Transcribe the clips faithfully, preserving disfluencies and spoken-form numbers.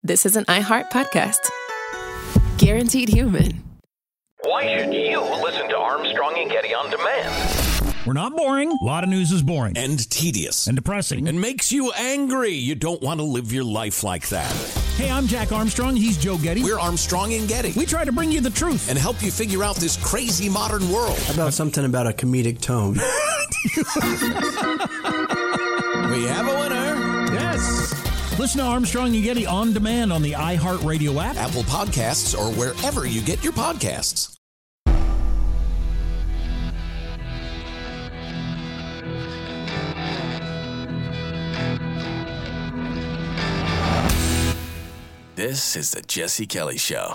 this is an iHeart podcast. Guaranteed human. Why should you listen to Armstrong and Getty on demand? We're not boring. A lot of news is boring. And tedious. And depressing. And makes you angry. You don't want to live your life like that. Hey, I'm Jack Armstrong. He's Joe Getty. We're Armstrong and Getty. We try to bring you the truth. And help you figure out this crazy modern world. How about something about a comedic tone? We have a winner. Yes. Listen to Armstrong and Getty on demand on the iHeartRadio app, Apple Podcasts, or wherever you get your podcasts. This is the Jesse Kelly Show.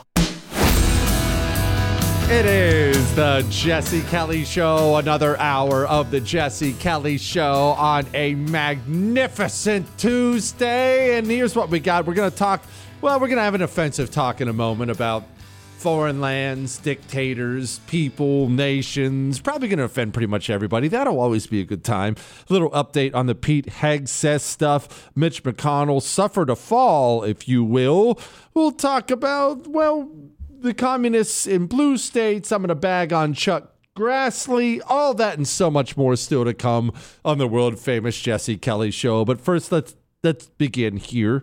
It is the Jesse Kelly Show, another hour of the Jesse Kelly Show on a magnificent Tuesday. And here's what we got. We're going to talk, well, we're going to have an offensive talk in a moment about foreign lands, dictators, people, nations. Probably going to offend pretty much everybody. That'll always be a good time. A little update on the Pete Hegseth stuff. Mitch McConnell suffered a fall, if you will. We'll talk about, well, the communists in blue states. I'm going to bag on Chuck Grassley. All that and so much more still to come on the world famous Jesse Kelly Show. But first, let's let's begin here.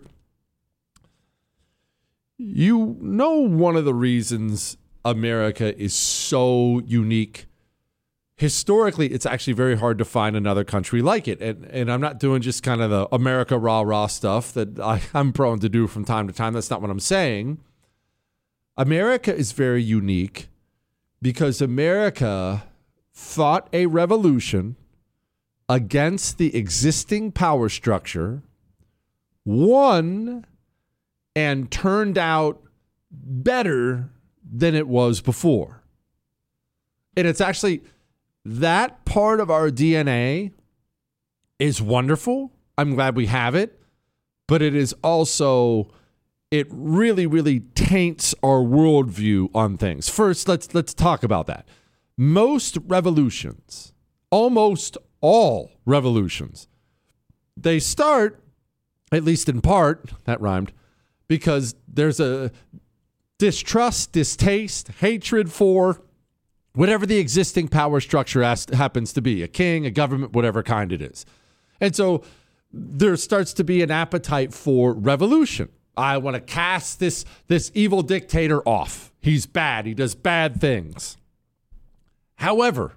You know, one of the reasons America is so unique, historically, it's actually very hard to find another country like it. And and I'm not doing just kind of the America rah-rah stuff that I, I'm prone to do from time to time. That's not what I'm saying. America is very unique because America fought a revolution against the existing power structure, won, and turned out better than it was before. And it's actually that part of our D N A is wonderful. I'm glad we have it, but it is also, it really, really taints our worldview on things. First, let's let's talk about that. Most revolutions, almost all revolutions, they start, at least in part, that rhymed, because there's a distrust, distaste, hatred for whatever the existing power structure has, happens to be, a king, a government, whatever kind it is. And so there starts to be an appetite for revolution. I want to cast this, this evil dictator off. He's bad. He does bad things. However,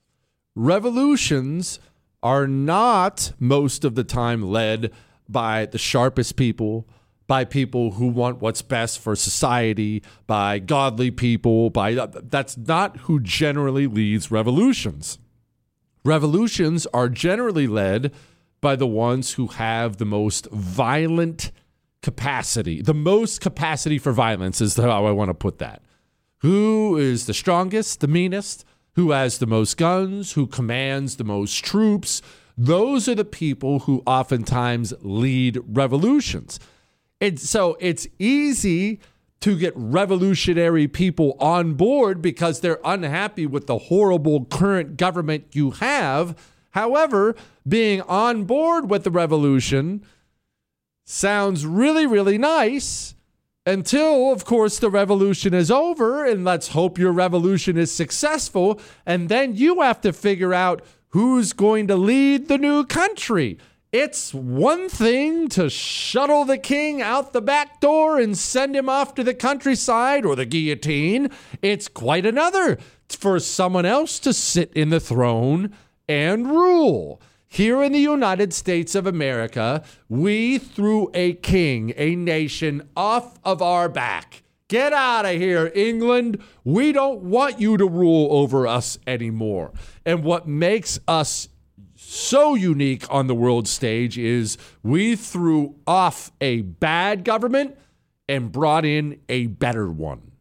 revolutions are not most of the time led by the sharpest people, by people who want what's best for society, by godly people. By that's not who generally leads revolutions. Revolutions are generally led by the ones who have the most violent capacity, the most capacity for violence is how I want to put that. Who is the strongest, the meanest, who has the most guns, who commands the most troops. Those are the people who oftentimes lead revolutions. And so it's easy to get revolutionary people on board because they're unhappy with the horrible current government you have. However, being on board with the revolution sounds really, really nice until, of course, the revolution is over, and let's hope your revolution is successful. And then you have to figure out who's going to lead the new country. It's one thing to shuttle the king out the back door and send him off to the countryside or the guillotine. It's quite another for someone else to sit in the throne and rule. Here in the United States of America, we threw a king, a nation, off of our back. Get out of here, England. We don't want you to rule over us anymore. And what makes us so unique on the world stage is we threw off a bad government and brought in a better one.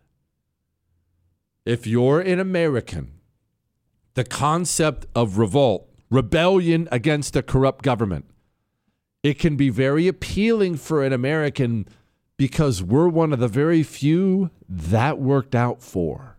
If you're an American, the concept of revolt, rebellion against a corrupt government, it can be very appealing for an American because we're one of the very few that worked out for.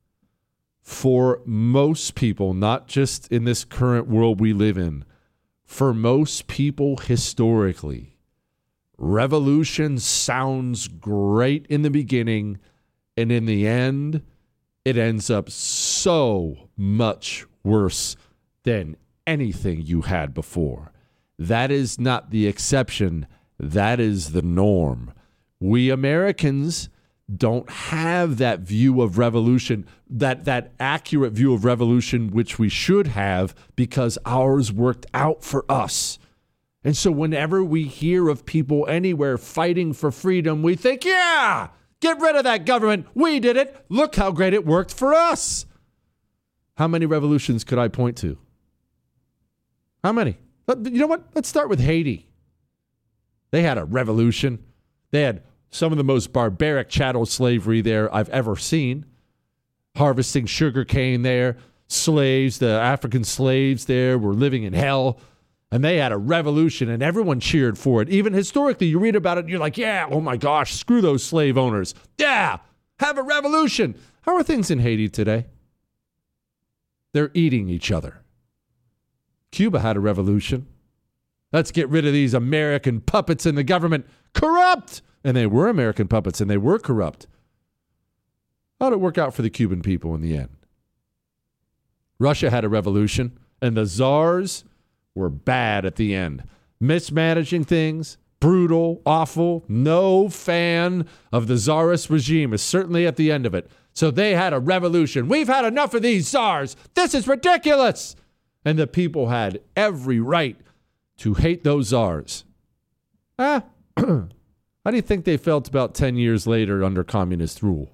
For most people, not just in this current world we live in, for most people historically, Revolution sounds great in the beginning, and in the end, it ends up so much worse than anything you had before. That is not the exception. That is the norm. We Americans don't have that view of revolution, that, that accurate view of revolution, which we should have, because ours worked out for us. And so whenever we hear of people anywhere fighting for freedom, we think, yeah, get rid of that government. We did it. Look how great it worked for us. How many revolutions could I point to? How many? You know what? Let's start with Haiti. They had a revolution. They had some of the most barbaric chattel slavery there I've ever seen. Harvesting sugar cane there. Slaves, the African slaves there were living in hell. And they had a revolution, and everyone cheered for it. Even historically, you read about it, and you're like, yeah, oh my gosh, screw those slave owners. Yeah, have a revolution. How are things in Haiti today? They're eating each other. Cuba had a revolution. Let's get rid of these American puppets in the government. Corrupt! And they were American puppets, and they were corrupt. How did it work out for the Cuban people in the end? Russia had a revolution, and the czars were bad at the end. Mismanaging things, brutal, awful. No fan of the czarist regime is certainly at the end of it. So they had a revolution. We've had enough of these czars. This is ridiculous. And the people had every right to hate those czars. Ah, how do you think they felt about ten years later under communist rule?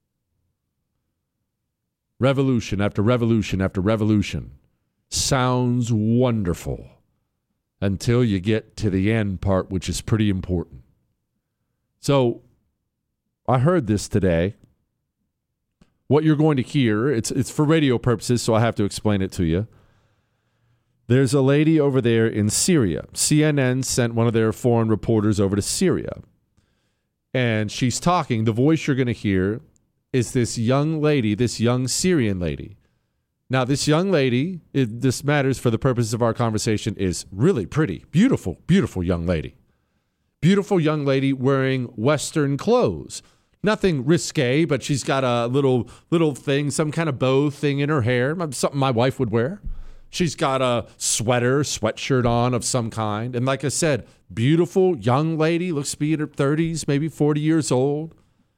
Revolution after revolution after revolution. Sounds wonderful until you get to the end part, which is pretty important. So I heard this today. What you're going to hear, it's it's for radio purposes, so I have to explain it to you. There's a lady over there in Syria. C N N sent one of their foreign reporters over to Syria. And she's talking. The voice you're going to hear is this young lady, this young Syrian lady. Now, this young lady, it, this matters for the purposes of our conversation, is really pretty. Beautiful, beautiful young lady. Beautiful young lady wearing Western clothes. Nothing risque, but she's got a little little thing, some kind of bow thing in her hair, something my wife would wear. She's got a sweater, sweatshirt on of some kind. And like I said, beautiful young lady, looks to be in her thirties, maybe forty years old.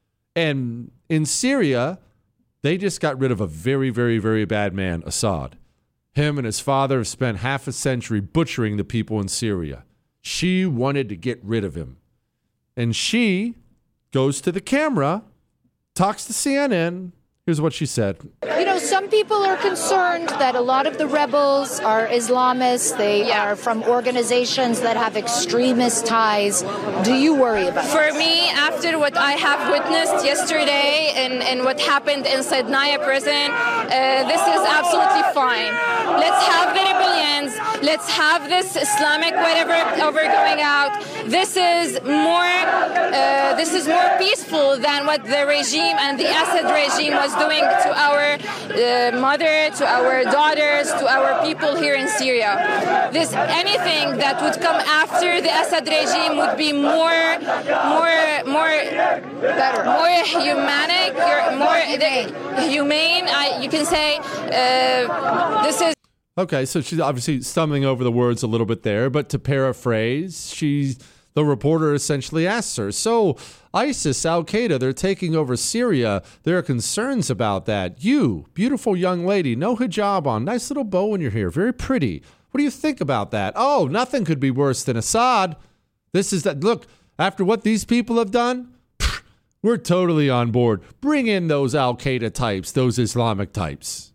And in Syria, they just got rid of a very, very, very bad man, Assad. Him and his father have spent half a century butchering the people in Syria. She wanted to get rid of him. And she goes to the camera, talks to C N N. Here's what she said. You know, some people are concerned that a lot of the rebels are Islamists. They yeah. are from organizations that have extremist ties. Do you worry about it? For me, after what I have witnessed yesterday and, and what happened inside Naya prison, uh, this is absolutely fine. Let's have the rebellions. Let's have this Islamic whatever over going out. This is more. Uh, this is more peaceful than what the regime and the Assad regime was doing to our uh, mother, to our daughters, to our people here in Syria. This anything that would come after the Assad regime would be more, more, more, better, more humanic, more the, humane. I, you can say uh, this is. Okay, so she's obviously stumbling over the words a little bit there, but to paraphrase, she's. The reporter essentially asks her, so ISIS, Al-Qaeda, they're taking over Syria. There are concerns about that. You, beautiful young lady, no hijab on, nice little bow in your hair, very pretty. What do you think about that? Oh, nothing could be worse than Assad. This is that. Look, after what these people have done, pff, we're totally on board. Bring in those Al-Qaeda types, those Islamic types.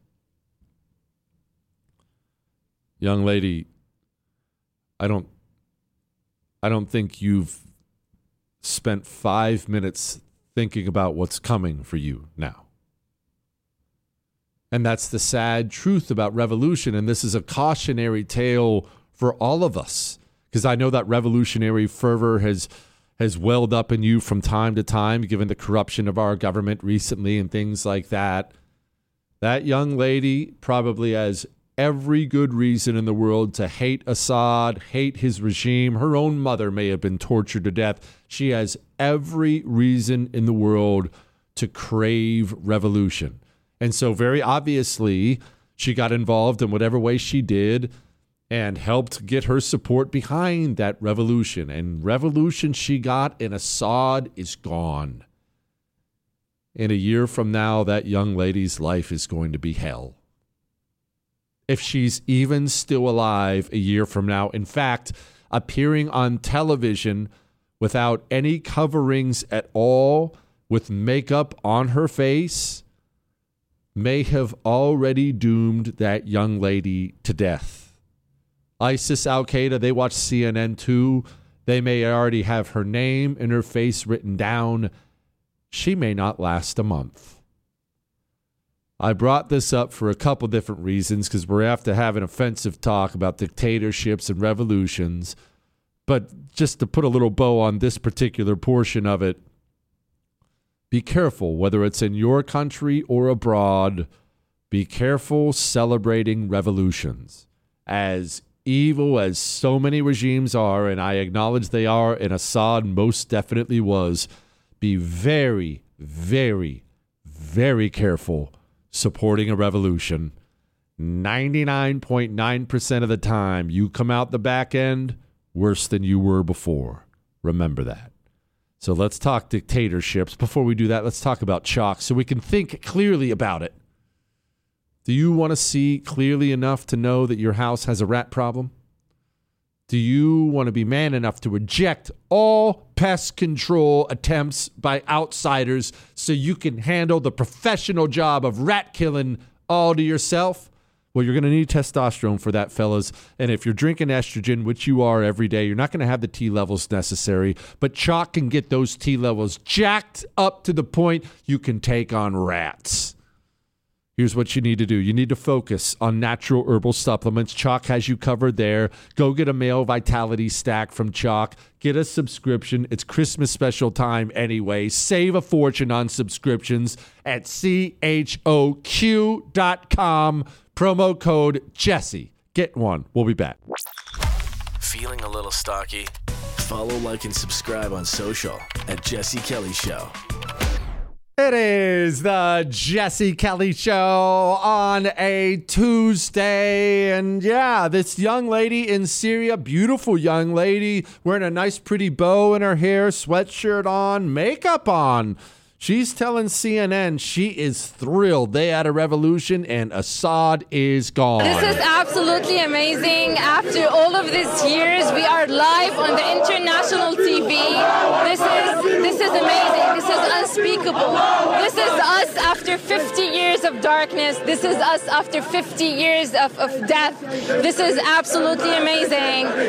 Young lady, I don't I don't think you've spent five minutes thinking about what's coming for you now. And that's the sad truth about revolution. And this is a cautionary tale for all of us, because I know that revolutionary fervor has has welled up in you from time to time, given the corruption of our government recently and things like that. That young lady probably has every good reason in the world to hate Assad, hate his regime. Her own mother may have been tortured to death. She has every reason in the world to crave revolution. And so very obviously, she got involved in whatever way she did and helped get her support behind that revolution. And revolution she got in Assad is gone. In a year from now, that young lady's life is going to be hell. If she's even still alive a year from now. In fact, appearing on television without any coverings at all, with makeup on her face, may have already doomed that young lady to death. ISIS, Al-Qaeda, they watch C N N too. They may already have her name and her face written down. She may not last a month. I brought this up for a couple different reasons because we're after having offensive talk about dictatorships and revolutions. But just to put a little bow on this particular portion of it, be careful, whether it's in your country or abroad, be careful celebrating revolutions. As evil as so many regimes are, and I acknowledge they are, and Assad most definitely was, be very, very, very careful supporting a revolution. ninety-nine point nine percent of the time, you come out the back end worse than you were before. Remember that. So let's talk dictatorships. Before we do that, let's talk about chalk so we can think clearly about it. Do you want to see clearly enough to know that your house has a rat problem? Do you want to be man enough to reject all pest control attempts by outsiders so you can handle the professional job of rat killing all to yourself? Well, you're going to need testosterone for that, fellas. And if you're drinking estrogen, which you are every day, you're not going to have the T levels necessary. But chalk can get those T levels jacked up to the point you can take on rats. Here's what you need to do. You need to focus on natural herbal supplements. Chalk has you covered there. Go get a male vitality stack from Chalk. Get a subscription. It's Christmas special time anyway. Save a fortune on subscriptions at C H O Q dot com. Promo code Jesse. Get one. We'll be back. Feeling a little stocky? Follow, like, and subscribe on social at Jesse Kelly Show. It is the Jesse Kelly Show on a Tuesday. And yeah, this young lady in Syria, beautiful young lady, wearing a nice pretty bow in her hair, sweatshirt on, makeup on. She's telling C N N she is thrilled they had a revolution and Assad is gone. This is absolutely amazing. After all of these years, we are live on the international T V. This is this is amazing. This is unspeakable. This is us after fifty years of darkness. This is us after fifty years of, of death. This is absolutely amazing.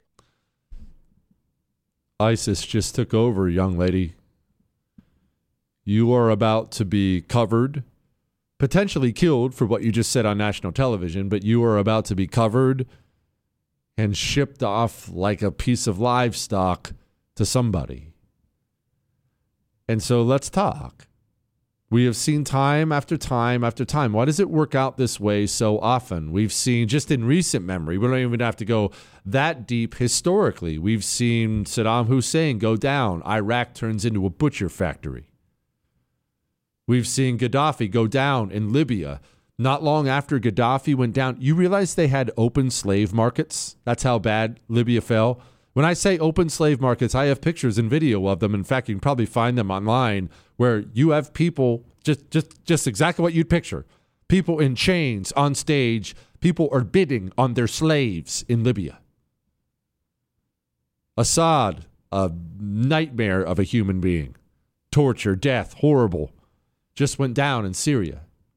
ISIS just took over, young lady. You are about to be covered, potentially killed for what you just said on national television, but you are about to be covered and shipped off like a piece of livestock to somebody. And so let's talk. We have seen time after time after time. Why does it work out this way so often? We've seen, just in recent memory, we don't even have to go that deep historically. We've seen Saddam Hussein go down. Iraq turns into a butcher factory. We've seen Gaddafi go down in Libya. Not long after Gaddafi went down, you realize they had open slave markets? That's how bad Libya fell. When I say open slave markets, I have pictures and video of them. In fact, you can probably find them online where you have people, just, just, just exactly what you'd picture. People in chains on stage. People are bidding on their slaves in Libya. Assad, a nightmare of a human being. Torture, death, horrible. Just went down in Syria.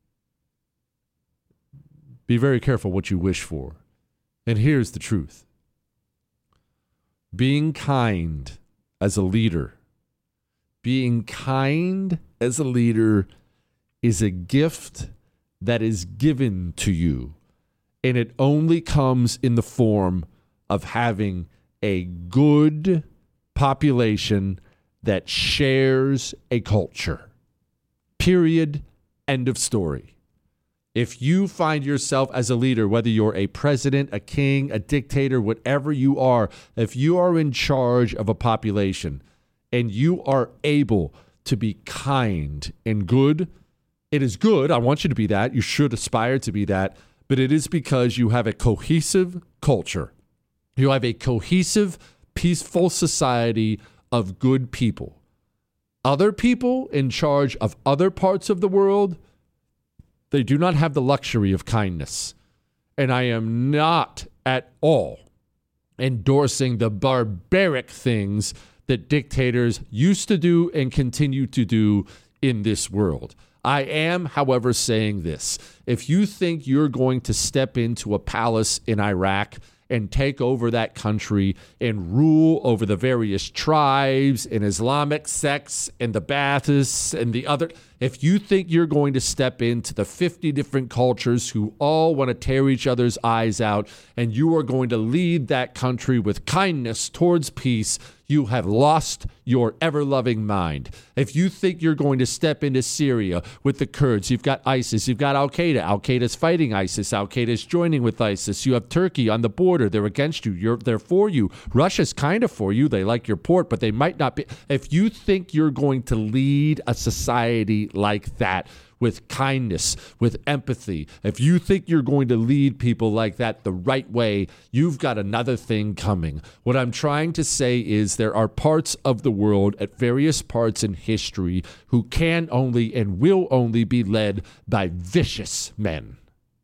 Be very careful what you wish for. And here's the truth. Being kind as a leader, being kind as a leader is a gift that is given to you. And it only comes in the form of having a good population that shares a culture. Period. End of story. If you find yourself as a leader, whether you're a president, a king, a dictator, whatever you are, if you are in charge of a population and you are able to be kind and good, it is good. I want you to be that. You should aspire to be that. But it is because you have a cohesive culture. You have a cohesive, peaceful society of good people. Other people in charge of other parts of the world, they do not have the luxury of kindness. And I am not at all endorsing the barbaric things that dictators used to do and continue to do in this world. I am, however, saying this. If you think you're going to step into a palace in Iraq and take over that country and rule over the various tribes and Islamic sects and the Baathists and the other, if you think you're going to step into the fifty different cultures who all want to tear each other's eyes out and you are going to lead that country with kindness towards peace, you have lost your ever-loving mind. If you think you're going to step into Syria with the Kurds, you've got ISIS, you've got Al-Qaeda. Al-Qaeda's fighting ISIS. Al-Qaeda's joining with ISIS. You have Turkey on the border. They're against you. You're, they're for you. Russia's kind of for you. They like your port, but they might not be. If you think you're going to lead a society like that, with kindness, with empathy, if you think you're going to lead people like that the right way, you've got another thing coming. What I'm trying to say is there are parts of the world at various parts in history who can only and will only be led by vicious men.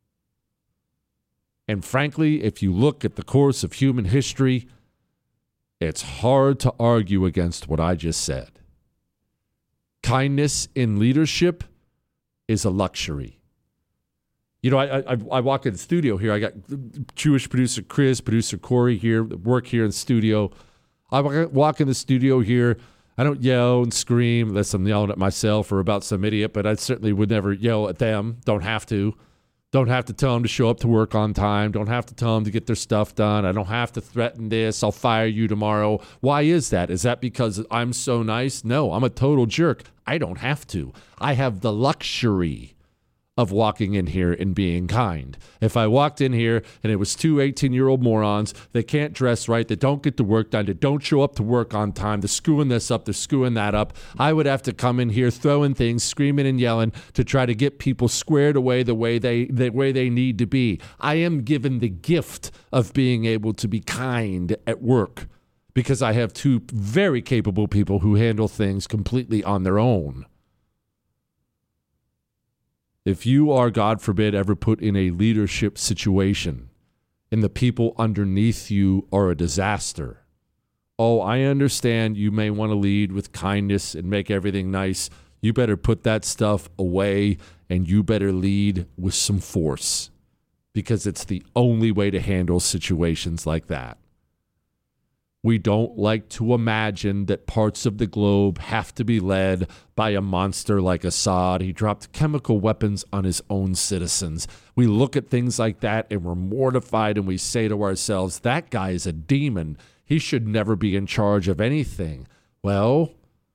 And frankly, if you look at the course of human history, it's hard to argue against what I just said. Kindness in leadership is a luxury. You know, I, I I walk in the studio here. I got Jewish producer Chris, producer Corey here, work here in the studio. I walk in the studio here. I don't yell and scream unless I'm yelling at myself or about some idiot, but I certainly would never yell at them. Don't have to. Don't have to tell them to show up to work on time. Don't have to tell them to get their stuff done. I don't have to threaten this. I'll fire you tomorrow. Why is that? Is that because I'm so nice? No, I'm a total jerk. I don't have to. I have the luxury of walking in here and being kind. If I walked in here and it was two eighteen-year-old morons that can't dress right, that don't get the work done, that don't show up to work on time, they're screwing this up, they're screwing that up, I would have to come in here throwing things, screaming and yelling to try to get people squared away the way they the way they need to be. I am given the gift of being able to be kind at work because I have two very capable people who handle things completely on their own. If you are, God forbid, ever put in a leadership situation and the people underneath you are a disaster, oh, I understand you may want to lead with kindness and make everything nice. You better put that stuff away and you better lead with some force because it's the only way to handle situations like that. We don't like to imagine that parts of the globe have to be led by a monster like Assad. He dropped chemical weapons on his own citizens. We look at things like that and we're mortified and we say to ourselves, that guy is a demon. He should never be in charge of anything. Well,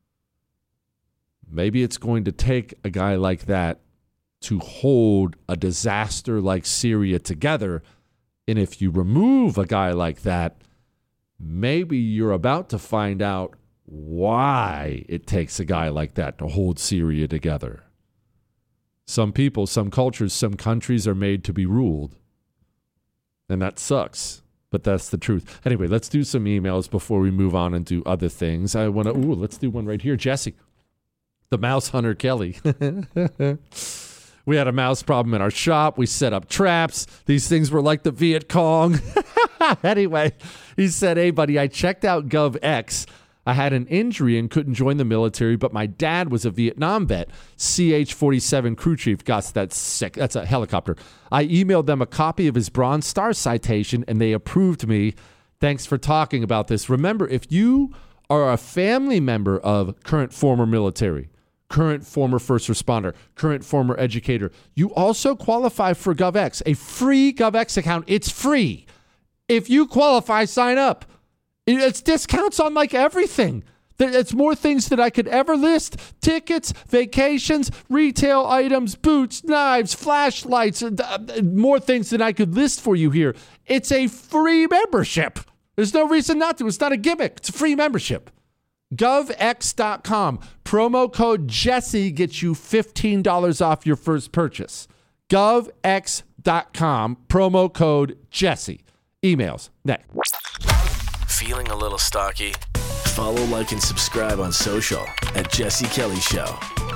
maybe it's going to take a guy like that to hold a disaster like Syria together. And if you remove a guy like that, maybe you're about to find out why it takes a guy like that to hold Syria together. Some people, some cultures, some countries are made to be ruled. And that sucks, but that's the truth. Anyway, let's do some emails before we move on and do other things. I want to, ooh, let's do one right here. Jesse, the mouse hunter Kelly. We had a mouse problem in our shop. We set up traps. These things were like the Viet Cong. Anyway, he said, hey, buddy, I checked out GovX. I had an injury and couldn't join the military, but my dad was a Vietnam vet. C H forty-seven crew chief. Gosh, that's sick. That's a helicopter. I emailed them a copy of his Bronze Star citation, and they approved me. Thanks for talking about this. Remember, if you are a family member of current former military, current former first responder, current former educator, you also qualify for GovX, a free GovX account. It's free. If you qualify, sign up. It's discounts on like everything. It's more things than I could ever list. Tickets, vacations, retail items, boots, knives, flashlights, more things than I could list for you here. It's a free membership. There's no reason not to. It's not a gimmick. It's a free membership. gov x dot com. Promo code Jesse gets you fifteen dollars off your first purchase. gov x dot com. Promo code Jesse. Emails next. Feeling a little stocky? Follow, like, and subscribe on social at Jesse Kelly Show.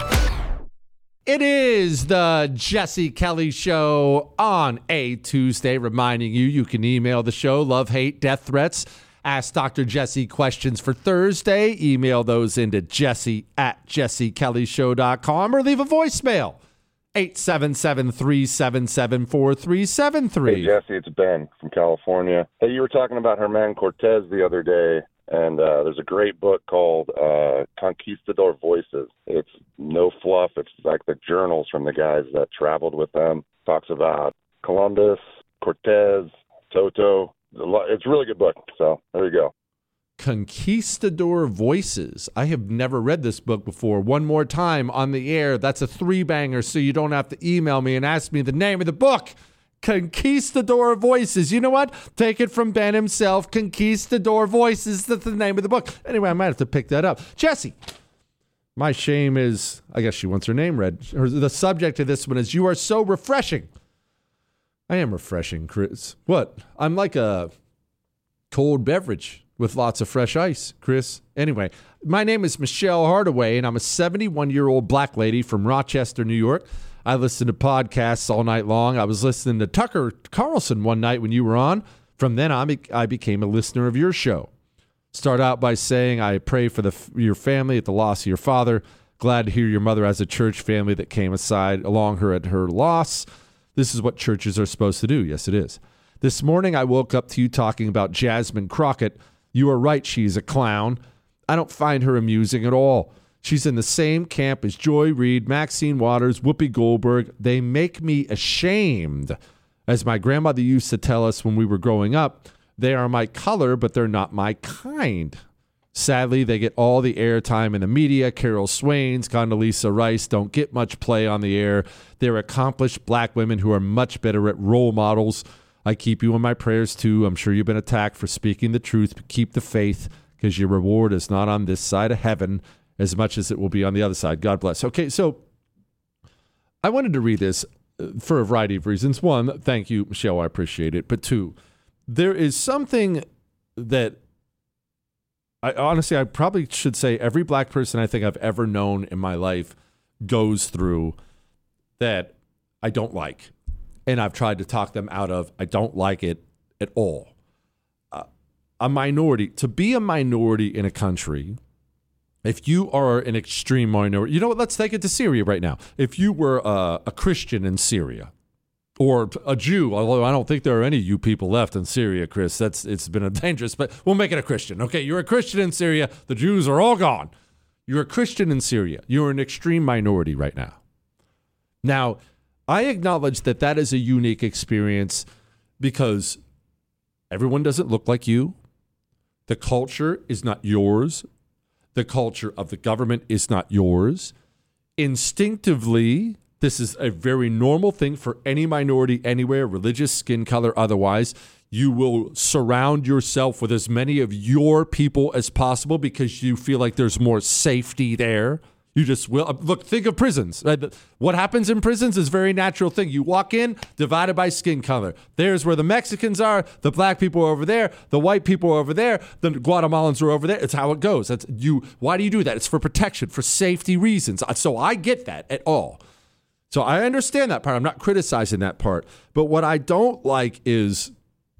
It is the Jesse Kelly Show on a Tuesday, reminding you you can email the show, love, hate, death threats. Ask Doctor Jesse questions for Thursday. Email those into Jesse at jesse kelly show dot com or leave a voicemail. eight seven seven, three seven seven, four three seven three. Hey, Jesse, it's Ben from California. Hey, you were talking about Herman Cortez the other day, and uh, there's a great book called uh, Conquistador Voices. It's no fluff. It's like the journals from the guys that traveled with them. Talks about Columbus, Cortez, Toto. It's a really good book, so there you go. Conquistador Voices. I have never read this book before. One more time on the air. That's a three-banger, so you don't have to email me and ask me the name of the book. Conquistador Voices. You know what? Take it from Ben himself. Conquistador Voices. That's the name of the book. Anyway, I might have to pick that up. Jesse, my shame is, I guess she wants her name read. Her, the subject of this one is, you are so refreshing. I am refreshing, Chris. What? I'm like a cold beverage with lots of fresh ice, Chris. Anyway, my name is Michelle Hardaway, and I'm a seventy-one-year-old black lady from Rochester, New York. I listen to podcasts all night long. I was listening to Tucker Carlson one night when you were on. From then on, I became a listener of your show. Start out by saying, I pray for the, your family at the loss of your father. Glad to hear your mother has a church family that came aside along her at her loss. This is what churches are supposed to do. Yes, it is. This morning, I woke up to you talking about Jasmine Crockett. You are right, she's a clown. I don't find her amusing at all. She's in the same camp as Joy Reid, Maxine Waters, Whoopi Goldberg. They make me ashamed. As my grandmother used to tell us when we were growing up, they are my color, but they're not my kind. Sadly, they get all the airtime in the media. Carol Swains, Condoleezza Rice don't get much play on the air. They're accomplished black women who are much better at role models. I keep you in my prayers, too. I'm sure you've been attacked for speaking the truth, but keep the faith, because your reward is not on this side of heaven as much as it will be on the other side. God bless. Okay, so I wanted to read this for a variety of reasons. One, thank you, Michelle. I appreciate it. But two, there is something that I honestly, I probably should say every black person I think I've ever known in my life goes through that I don't like. And I've tried to talk them out of, I don't like it at all. Uh, a minority, to be a minority in a country, if you are an extreme minority, you know what, let's take it to Syria right now. If you were a, a Christian in Syria, or a Jew, although I don't think there are any you people left in Syria, Chris. That's it's been a dangerous, but we'll make it a Christian. Okay, you're a Christian in Syria. The Jews are all gone. You're a Christian in Syria. You're an extreme minority right now. Now, I acknowledge that that is a unique experience because everyone doesn't look like you. The culture is not yours. The culture of the government is not yours. Instinctively, this is a very normal thing for any minority anywhere, religious, skin color, otherwise. You will surround yourself with as many of your people as possible because you feel like there's more safety there. You just will. Look, think of prisons. Right? What happens in prisons is a very natural thing. You walk in, divided by skin color. There's where the Mexicans are. The black people are over there. The white people are over there. The Guatemalans are over there. It's how it goes. That's you. Why do you do that? It's for protection, for safety reasons. So I get that at all. So I understand that part. I'm not criticizing that part. But what I don't like is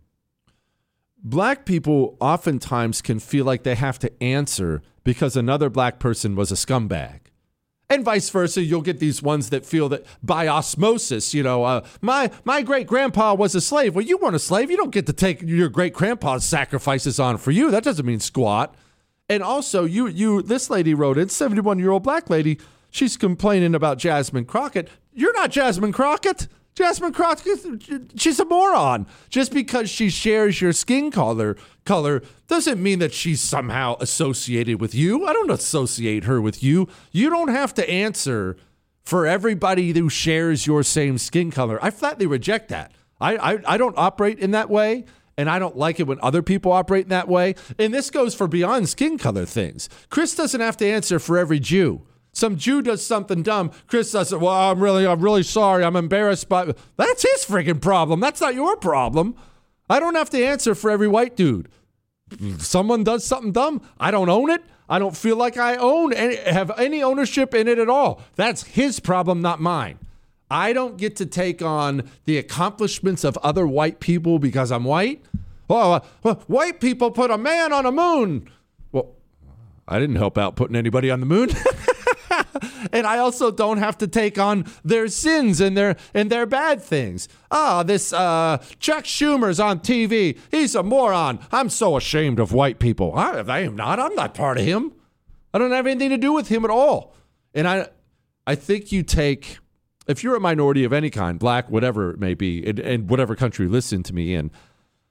black people oftentimes can feel like they have to answer because another black person was a scumbag. And vice versa, you'll get these ones that feel that by osmosis, you know, uh, my my great-grandpa was a slave. Well, you weren't a slave. You don't get to take your great-grandpa's sacrifices on for you. That doesn't mean squat. And also, you you this lady wrote in, seventy-one-year-old black lady, she's complaining about Jasmine Crockett. You're not Jasmine Crockett. Jasmine Crockett, she's a moron. Just because she shares your skin color color doesn't mean that she's somehow associated with you. I don't associate her with you. You don't have to answer for everybody who shares your same skin color. I flatly reject that. I, I, I don't operate in that way, and I don't like it when other people operate in that way. And this goes for beyond skin color things. Chris doesn't have to answer for every Jew. Some Jew does something dumb. Chris does it. Well, I'm really, I'm really sorry. I'm embarrassed by. That's his freaking problem. That's not your problem. I don't have to answer for every white dude. Someone does something dumb. I don't own it. I don't feel like I own any, have any ownership in it at all. That's his problem, not mine. I don't get to take on the accomplishments of other white people because I'm white. Well, uh, white people put a man on a moon. Well, I didn't help out putting anybody on the moon. And I also don't have to take on their sins and their and their bad things. Ah, this uh, Chuck Schumer's on T V. He's a moron. I'm so ashamed of white people. I, I am not. I'm not part of him. I don't have anything to do with him at all. And I, I think you take, if you're a minority of any kind, black, whatever it may be, in, in whatever country you listen to me in,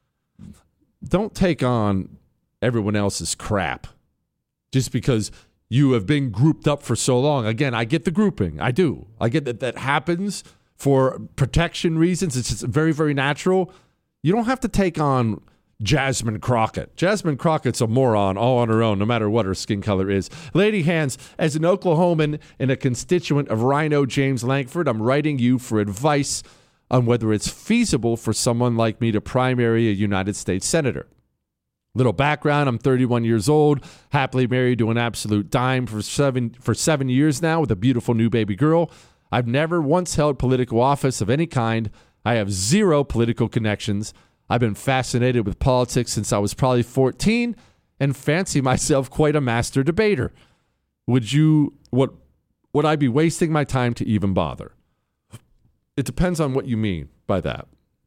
don't take on everyone else's crap just because you have been grouped up for so long. Again, I get the grouping. I do. I get that that happens for protection reasons. It's just very, very natural. You don't have to take on Jasmine Crockett. Jasmine Crockett's a moron all on her own, no matter what her skin color is. Lady Hands, as an Oklahoman and a constituent of Rhino James Lankford, I'm writing you for advice on whether it's feasible for someone like me to primary a United States senator. Little background, I'm thirty-one years old, happily married to an absolute dime for seven for seven years now with a beautiful new baby girl. I've never once held political office of any kind. I have zero political connections. I've been fascinated with politics since I was probably fourteen and fancy myself quite a master debater. Would you, what, would I be wasting my time to even bother? It depends on what you mean by that.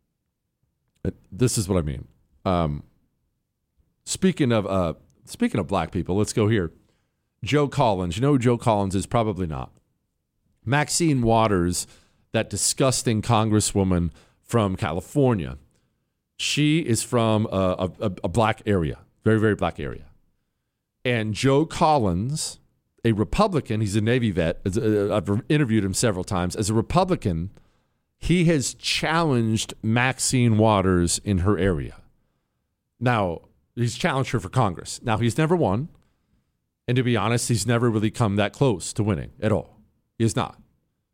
This is what I mean. Um, Speaking of uh, speaking of black people, let's go here. Joe Collins. You know who Joe Collins is? Probably not. Maxine Waters, that disgusting congresswoman from California. She is from a, a, a black area, very, very black area. And Joe Collins, a Republican, he's a Navy vet. I've interviewed him several times. As a Republican, he has challenged Maxine Waters in her area. Now, he's challenged her for Congress. Now, he's never won. And to be honest, he's never really come that close to winning at all. He is not.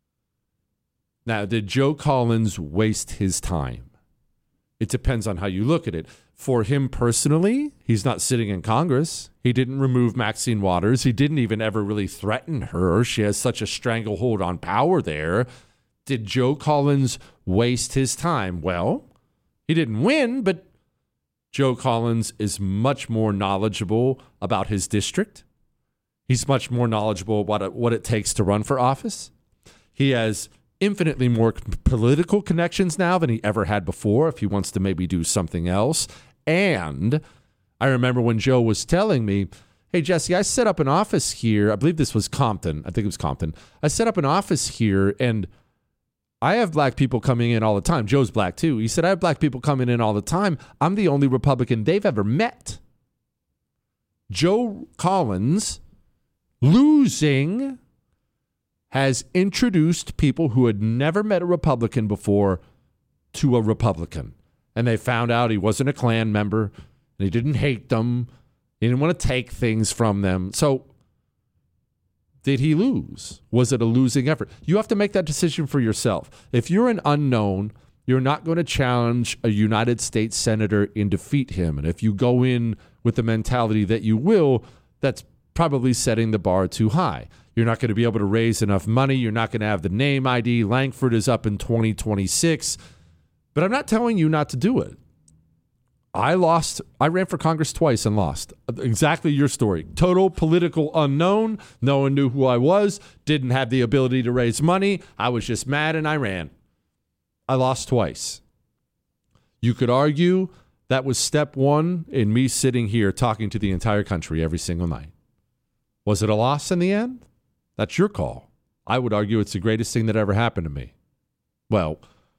Now, did Joe Collins waste his time? It depends on how you look at it. For him personally, he's not sitting in Congress. He didn't remove Maxine Waters. He didn't even ever really threaten her. She has such a stranglehold on power there. Did Joe Collins waste his time? Well, he didn't win, but Joe Collins is much more knowledgeable about his district. He's much more knowledgeable about what it, what it takes to run for office. He has infinitely more political connections now than he ever had before if he wants to maybe do something else. And I remember when Joe was telling me, hey, Jesse, I set up an office here. I believe this was Compton. I think it was Compton. I set up an office here, and I have black people coming in all the time. Joe's black, too. He said, I have black people coming in all the time. I'm the only Republican they've ever met. Joe Collins, losing, has introduced people who had never met a Republican before to a Republican. And they found out he wasn't a Klan member, and he didn't hate them. He didn't want to take things from them. So did he lose? Was it a losing effort? You have to make that decision for yourself. If you're an unknown, you're not going to challenge a United States senator and defeat him. And if you go in with the mentality that you will, that's probably setting the bar too high. You're not going to be able to raise enough money. You're not going to have the name I D. Lankford is up in twenty twenty-six. But I'm not telling you not to do it. I lost. I ran for Congress twice and lost. Exactly your story. Total political unknown. No one knew who I was. Didn't have the ability to raise money. I was just mad and I ran. I lost twice. You could argue that was step one in me sitting here talking to the entire country every single night. Was it a loss in the end? That's your call. I would argue it's the greatest thing that ever happened to me. Well,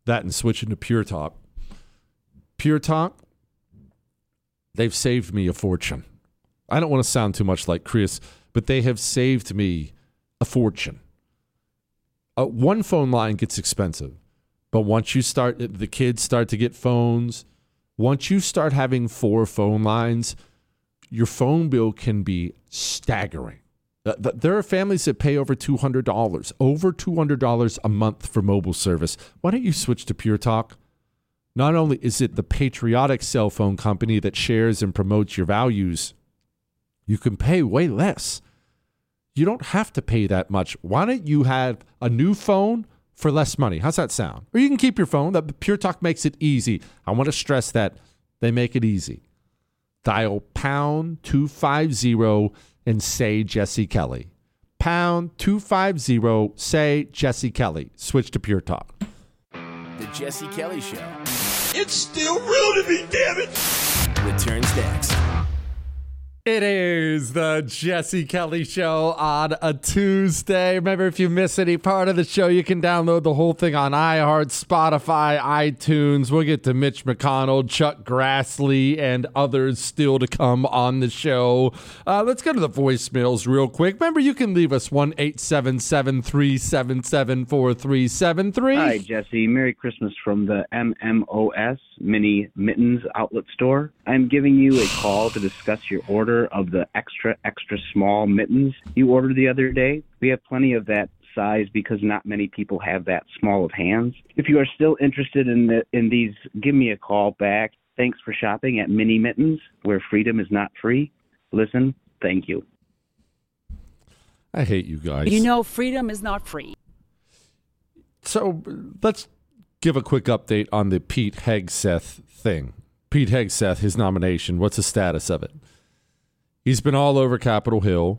That and switching to Pure Talk. Pure Talk, they've saved me a fortune. I don't want to sound too much like Chris, but they have saved me a fortune. Uh, one phone line gets expensive, but once you start, the kids start to get phones. Once you start having four phone lines, your phone bill can be staggering. There are families that pay over two hundred dollars, over two hundred dollars a month for mobile service. Why don't you switch to Pure Talk? Not only is it the patriotic cell phone company that shares and promotes your values, you can pay way less. You don't have to pay that much. Why don't you have a new phone for less money? How's that sound? Or you can keep your phone. That Pure Talk makes it easy. I want to stress that they make it easy. Dial pound two fifty and say Jesse Kelly. Pound two fifty, say Jesse Kelly. Switch to Pure Talk. The Jesse Kelly Show. It's still real to me, damn it! Returns next. It is the Jesse Kelly Show on a Tuesday. Remember, if you miss any part of the show, you can download the whole thing on iHeart, Spotify, iTunes. We'll get to Mitch McConnell, Chuck Grassley, and others still to come on the show. Uh, let's go to the voicemails real quick. Remember, you can leave us one eight seven seven, three seven seven, four three seven three. Hi, Jesse. Merry Christmas from the M M O S Mini Mittens Outlet Store. I'm giving you a call to discuss your order of the extra, extra small mittens you ordered the other day. We have plenty of that size because not many people have that small of hands. If you are still interested in the, in these, give me a call back. Thanks for shopping at Mini Mittens, where freedom is not free. Listen, thank you. I hate you guys. You know, freedom is not free. So let's give a quick update on the Pete Hegseth thing. Pete Hegseth, his nomination, what's the status of it? He's been all over Capitol Hill.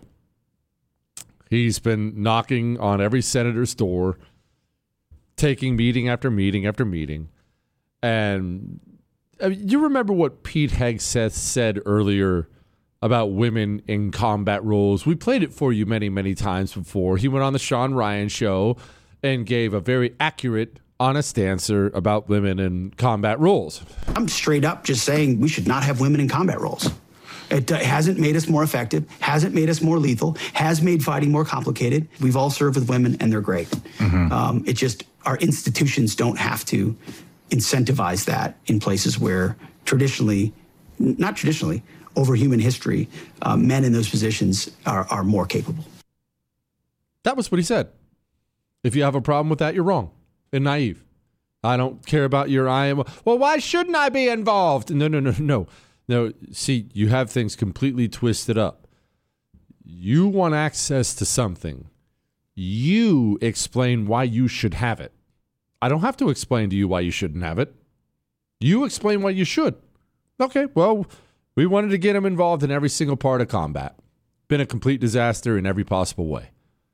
He's been knocking on every senator's door, taking meeting after meeting after meeting. And I mean, you remember what Pete Hegseth said earlier about women in combat roles? We played it for you many, many times before. He went on the Sean Ryan show and gave a very accurate, honest answer about women in combat roles. I'm straight up just saying we should not have women in combat roles. It uh, hasn't made us more effective, hasn't made us more lethal, has made fighting more complicated. We've all served with women, and they're great. Mm-hmm. Um, it just, our institutions don't have to incentivize that in places where traditionally, not traditionally, over human history, uh, men in those positions are, are more capable. That was what he said. If you have a problem with that, you're wrong and naive. I don't care about your I am. Well, why shouldn't I be involved? No, no, no, no. No, see, you have things completely twisted up. You want access to something. You explain why you should have it. I don't have to explain to you why you shouldn't have it. You explain why you should. Okay, well, we wanted to get him involved in every single part of combat. Been a complete disaster in every possible way.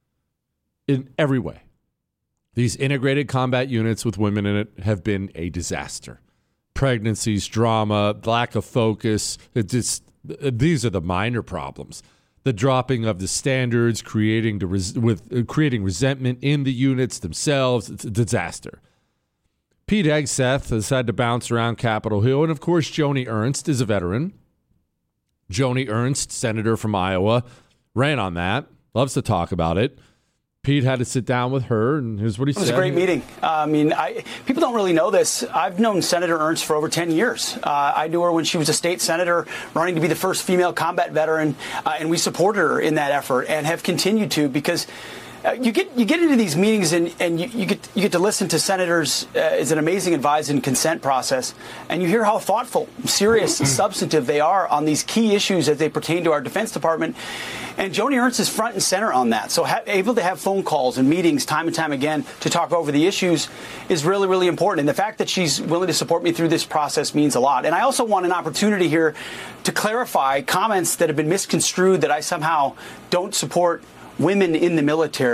In every way. These integrated combat units with women in it have been a disaster. Pregnancies, drama, lack of focus. It just these are the minor problems. The dropping of the standards, creating the res, with uh, creating resentment in the units themselves. It's a disaster. Pete Hegseth has had to bounce around Capitol Hill, and of course, Joni Ernst is a veteran. Joni Ernst, senator from Iowa, ran on that. Loves to talk about it. Pete had to sit down with her, and here's what he said. It was a great meeting. Uh, I mean, I, people don't really know this. I've known Senator Ernst for over ten years. Uh, I knew her when she was a state senator running to be the first female combat veteran, uh, and we supported her in that effort and have continued to because uh, you get you get into these meetings and, and you, you get you get to listen to senators. Uh, it's an amazing advise and consent process, and you hear how thoughtful, serious, substantive they are on these key issues as they pertain to our Defense Department. And Joni Ernst is front and center on that. So ha- able to have phone calls and meetings time and time again to talk over the issues is really, really important. And the fact that she's willing to support me through this process means a lot. And I also want an opportunity here to clarify comments that have been misconstrued that I somehow don't support women in the military.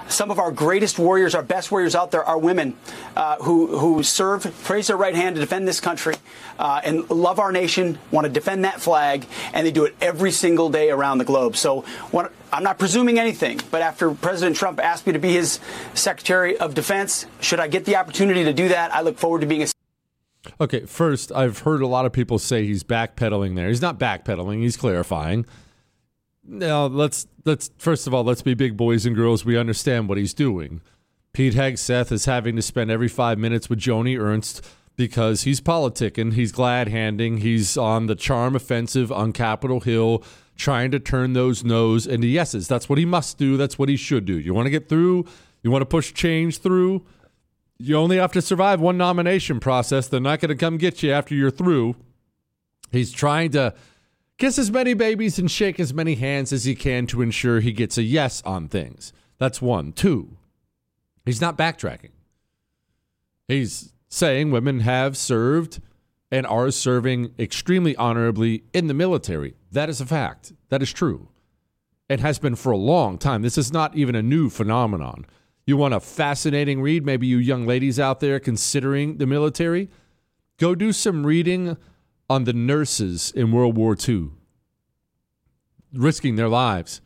some of our greatest warriors, our best warriors out there are women uh, who, who serve, raise their right hand to defend this country uh, and love our nation, want to defend that flag, and they do it every single day around the globe. So what, I'm not presuming anything, but after President Trump asked me to be his Secretary of Defense, should I get the opportunity to do that, I look forward to being a Okay, first, I've heard a lot of people say he's backpedaling there. He's not backpedaling, he's clarifying. Now, let's, let's first of all, let's be big boys and girls. We understand what he's doing. Pete Hegseth is having to spend every five minutes with Joni Ernst because he's politicking, he's glad-handing, he's on the charm offensive on Capitol Hill, trying to turn those no's into yeses. That's what he must do. That's what he should do. You want to get through? You want to push change through? You only have to survive one nomination process. They're not going to come get you after you're through. He's trying to kiss as many babies and shake as many hands as he can to ensure he gets a yes on things. That's one. Two, he's not backtracking. He's saying women have served and are serving extremely honorably in the military. That is a fact. That is true. It has been for a long time. This is not even a new phenomenon. You want a fascinating read? Maybe you young ladies out there considering the military? Go do some reading on the nurses in World War Two, risking their lives,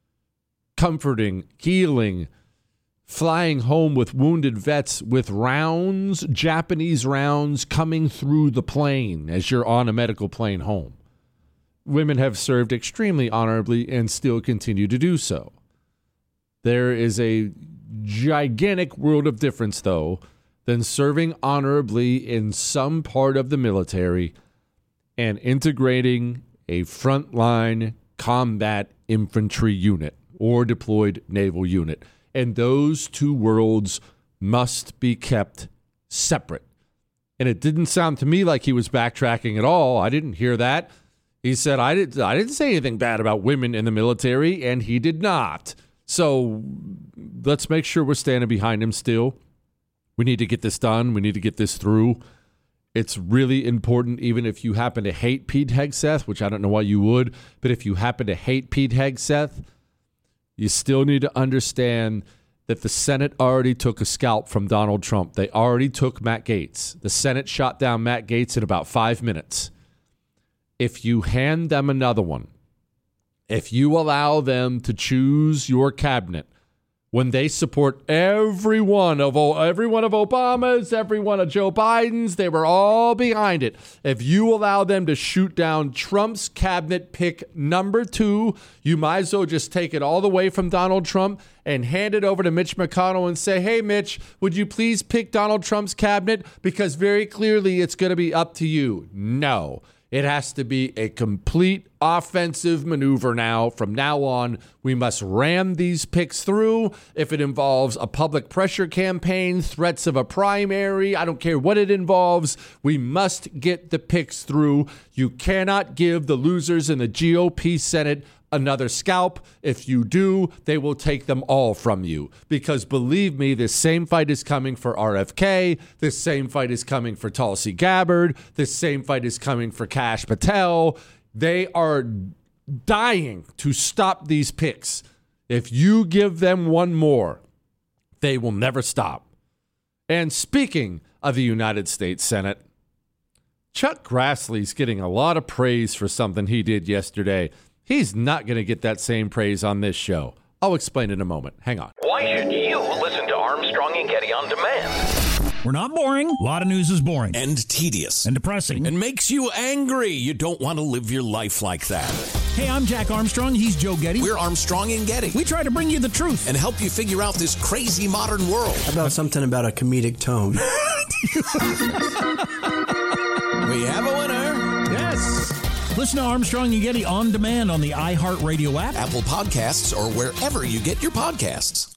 comforting, healing, flying home with wounded vets with rounds, Japanese rounds coming through the plane as you're on a medical plane home. Women have served extremely honorably and still continue to do so. There is a gigantic world of difference, though, than serving honorably in some part of the military and integrating a frontline combat infantry unit or deployed naval unit. And those two worlds must be kept separate. And it didn't sound to me like he was backtracking at all. I didn't hear that. He said, I didn't, I didn't say anything bad about women in the military, and he did not. So let's make sure we're standing behind him still. We need to get this done. We need to get this through. It's really important, even if you happen to hate Pete Hegseth, which I don't know why you would, but if you happen to hate Pete Hegseth, you still need to understand that the Senate already took a scalp from Donald Trump. They already took Matt Gaetz. The Senate shot down Matt Gaetz in about five minutes. If you hand them another one, if you allow them to choose your cabinet, when they support every one of every one of Obama's, every one of Joe Biden's, they were all behind it. If you allow them to shoot down Trump's cabinet pick number two, you might as well just take it all the way from Donald Trump and hand it over to Mitch McConnell and say, hey, Mitch, would you please pick Donald Trump's cabinet? Because very clearly it's going to be up to you. No. It has to be a complete offensive maneuver now. From now on, we must ram these picks through. If it involves a public pressure campaign, threats of a primary, I don't care what it involves, we must get the picks through. You cannot give the losers in the G O P Senate another scalp. If you do, they will take them all from you. Because believe me, this same fight is coming for R F K. This same fight is coming for Tulsi Gabbard. This same fight is coming for Kash Patel. They are dying to stop these picks. If you give them one more, they will never stop. And speaking of the United States Senate, Chuck Grassley's getting a lot of praise for something he did yesterday. He's not going to get that same praise on this show. I'll explain in a moment. Hang on. Why should you listen to Armstrong and Getty on demand? We're not boring. A lot of news is boring. And tedious. And depressing. And makes you angry. You don't want to live your life like that. Hey, I'm Jack Armstrong. He's Joe Getty. We're Armstrong and Getty. We try to bring you the truth. And help you figure out this crazy modern world. How about something about a comedic tone? We have a winner. Yes. Listen to Armstrong and Getty on demand on the iHeartRadio app, Apple Podcasts, or wherever you get your podcasts.